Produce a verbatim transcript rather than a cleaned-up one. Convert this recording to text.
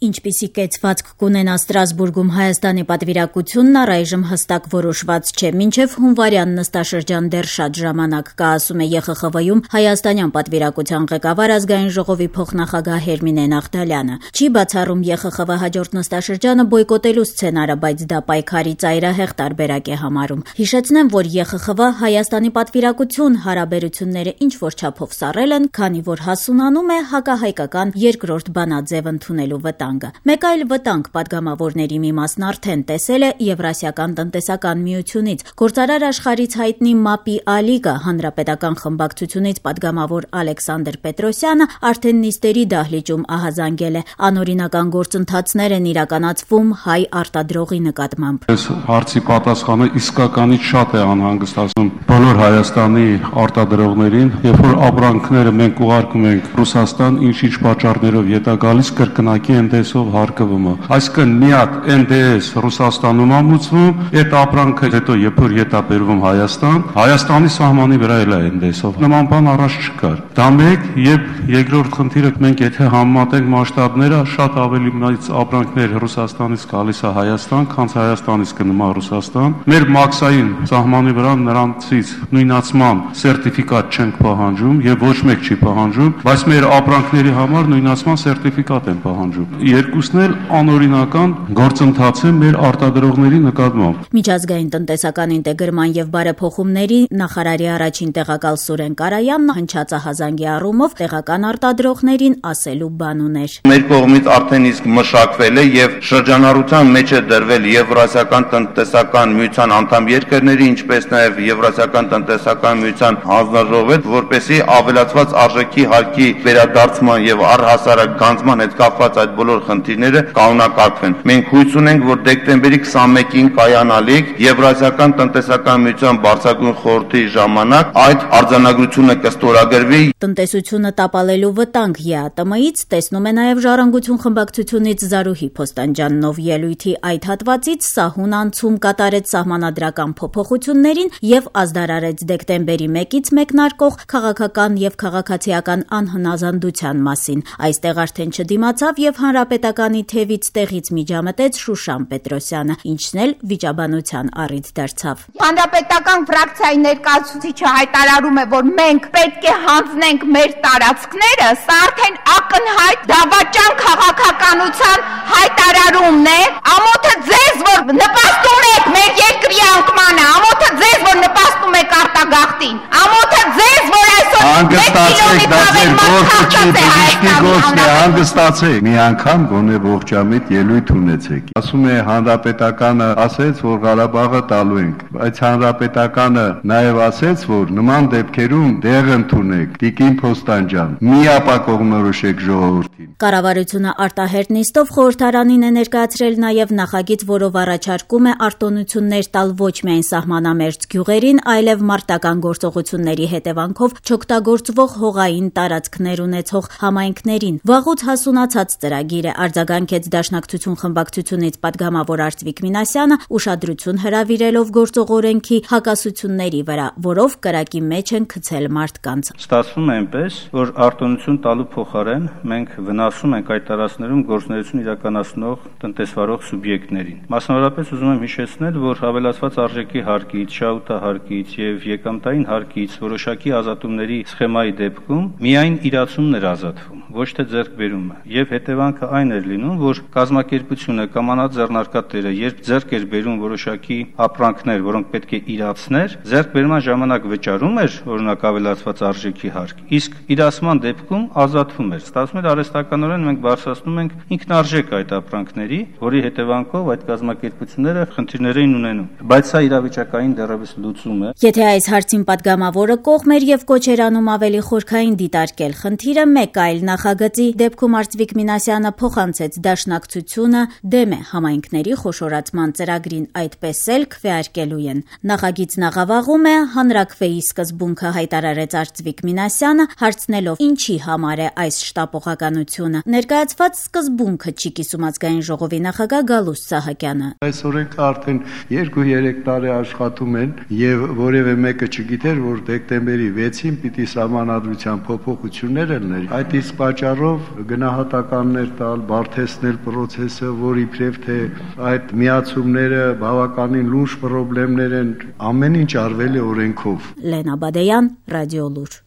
Ինչպիսի կեցվածք կունենա Ստրասբուրգում Հայաստանի պատվիրակությունն առայժմ հստակ որոշված չէ, մինչև հունվարյան նստաշրջան դեռ շատ ժամանակ կա, ասում է ԵԽԽՎ-ում Հայաստանյան պատվիրակության ղեկավար ազգային ժողովի փոխնախագահ Հերմինե Նաղդալյանը։ Չի բացառում ԵԽԽՎ հաջորդ նստաշրջանը բոյկոտելու սցենարը, բայց դա պայքարի ծայրահեղ տարբերակ է համարում։ Հիշեցնեմ, որ ԵԽԽՎ Հայաստանի պատվիրակություն հարաբերությունները ինչ որ չափով սառել են, քանի որ հասունանում է հակահայկական երկրորդ բանաձև ընդունելու վտանգը։ Մեկ այլ վտանգ պատգամավորների մի մասն արդեն տեսել է Եվրասիական տնտեսական միությունից։ Գործարար աշխարհից հայտնի ՄԱՊ-ի ԱԼԻԳ-ը հանրապետական խմբակցությունից պատգամավոր Ալեքսանդր Պետրոսյանը արդեն նիստերի դահլիճում ահազանգել է։ Անօրինական գործընթացներ են իրականացվում հայ արտադրողի նկատմամբ։ Այս հարցի պատասխանը իսկականից շատ է անհանգստացնում բոլոր Հայաստանի արտադրողներին, երբ որ ապրանքները մենք ուղարկում ենք Ռուսաստան, ինչ-ինչ պատճառներով ետա գալիս կրկնակի էն դեսով հարկվում է։ Այսինքն մի հատ էն դես Ռուսաստանում ամուսնում, այդ ապրանքը հետո երբ որ ետա բերվում Հայաստան, Հայաստանի սահմանի վրա էլ է էն դեսով։ Նման բան առաջ չկար։ Դա մեկ, եւ երկրորդ խնդիրը մենք եթե համեմատենք մասշտաբները, շատ ավելի մեծ ապրանքներ Ռուսաստանից գալիս է Հայաստան, քան Հայաստանից կնմա Ռուսաստան։ Մեր մաքսային սահմանի վրա նրանցից նույնացման սերտիֆիկատ չենք պահանջում եւ ոչ մեկ չի պահանջում, բայց մեր ապրանքների համար նույնացման սերտիֆիկատ են պահանջում։ Երկուսն էլ անօրինական գործընթաց է մեր արտադրողների նկատմամբ։ Միջազգային տնտեսական ինտեգրման եւ բարեփոխումների նախարարի առաջին տեղակալ Սուրեն Կարայանն հնչած ահազանգի առումով տեղական արտադրողներին ասելու բան ուներ։ Մեր կողմից արդեն իսկ մշակվել է եւ շրջանառության մեջ է դրվել Եվրասիական տնտեսական միության անդամ երկրների, ինչպես նաեւ Եվրասիական տնտեսական միության հանձնաժողովը, որպեսզի ավելացված արժեքի հարկի վերադարձման եւ առհասարակ գանձման հետ կապված այդ բոլոր խնդիրները կանոնակարգվեն։ Մենք հույս ունենք, որ դեկտեմբերի քսանմեկին կայանալիք Եվրասիական տնտեսական միության բարձրագույն խորհրդի ժամանակ այդ արձանագրությունը կստորագրվի։ Տնտեսությունը տապալելու վտանգ ԵԱՏՄ-ից տեսնում է նաև Ժառանգություն խմբակցությունից Զարուհի Փոստանջյանով ելույթի այդ հատվածից սահուն անցում կատարեց սահմանադրական փոփոխություններին եւ ազդարարեց դեկտեմբերի մեկից մեկնարկող քաղաքական եւ քաղաքացիական անհնազանդության մասին։ Այստեղ արդեն չդիմացավ եւ հանրապետականի թևից տեղից միջամտեց Շուշան Պետրոսյանը, ինչն էլ վիճաբանության առիթ դարձավ։ Հանրապետական ֆրակցիայի ներկայացուցիչը հայտարարում է, որ մենք պետք է հանձնենք մեր տարածքները, սա արդեն ակնհայտ դավաճան քաղաքականության հայտարարումն է։ Ամոթը ձեզ, որ նպաստում եք մեր երկրի անկմանը, ամոթը ձեզ, որ նպաստում եք արտագաղթին, ամոթը ձեզ, որ այսօր հանգստացեք, դա ձեր գործը չի, բժիշկի գործն է, հանգստացեք։ Մի անգամ գոնե ողջամիտ ելույթ ունեցեք։ Ասում է հանրապետականը ասեց, որ Ղարաբաղը տալու ենք, բայց հանրապետականը նաև ասեց, որ նման դեպքերում դեղ ընդունեք, Տիկին Փոստանջյան, միապա կողմնորոշեք ժողովրդին։ Կառավարությունը արտահերտ նիստով խորհրդարանին է ներկայացրել նաև նախագիծ, որով առաջարկում է արտոնություններ տալ ոչ միայն սահմանամերձ գյուղերին, այլև մարտական գործողությունների հետևանքով չօգտագործվող հողային տարածքներ ունեցող համայնքներին։ Վաղուց հասունացած ծրագիր է, արձագանքեց Դաշնակցություն խմբակցությունից պատգամավոր Արծվիկ Մինասյանը, ուշադրություն հրավիրելով գործող օրենքի հակասությունների վրա, որով կրակի մեջ են գցել մարդկանց։ Ստացվում է այնպես, որ արտոնություն տալու փոխարեն մենք վնասում ենք այդ տարածքներում գործունեություն իրականացնող տնտեսվարող սուբյեկտներին։ Մասնավորապես ուզում եմ հիշեցնել, որ հավելացված արժեքի հարկից, շահութահարկից եւ եկամտային հարկից որոշակի ազատումների սխեմայի դեպքում միայն իրացումն էր ազատվում, ոչ թե ձեռքբերումը։ Եվ հետևանքը այն էր լինում, որ կազմակերպությունը կամ անձեռնարկատերը, երբ ձեռք էր բերում որոշակի ապրանքներ, որոնք պետք է իրացներ, ձեռքբերման ժամանակ վճարում էր օրինակ ավելացված արժեքի հարկ, իսկ իրացման դեպքում ազատվում էր։ Ստացվում էր արհեստականորեն մենք բարձրացնում ենք ինքնարժեք այդ ապրանքների, որի հետևանքով այդ կազմակերպությունները խնդիրներ էին ունենում։ Բայց սա իրավիճակային դեռևս լուծում է։ Եթե այս հարցին պատգամավորը կողմ էր եւ կոչ էր անում ավելի խորքային դիտարկել խնդիրը, մեկ այլ նախագծի դեպքում Արծվիկ Մինասյանը փոխանցեց Դաշնակցությունը դեմ է համայնքների խոշորացման ծրագրին, այդպես էլ քվեարկելու են։ Նախագիծն աղավաղում է, հանրաքվեի սկզբունքը հայտարարեց Արծվիկ Մինասյանը, հարցնելով ինչի համար է այս շտապողականությունը։ Ներկայացված սկզբունքը չի կիսում ազգային ժողովի նախագահ Գալուստ Սահակյանը։ Այս օրենքը արդեն երկու երեք տարի աշխատում են եւ որևէ մեկը չգիտեր, որ դեկտեմբերի վեցին պիտի սահմանադրության փոփոխություններ ելներ, այդ իսկ պատճառով գնահատականներ տալ, բարդեցնել process-ը, որ իբրև թե այդ միացումները բավականին լուրջ խնդիրներ են, ամեն ինչ արվել է օրենքով։ Լենա Բադեյան, Ռադիոլուր։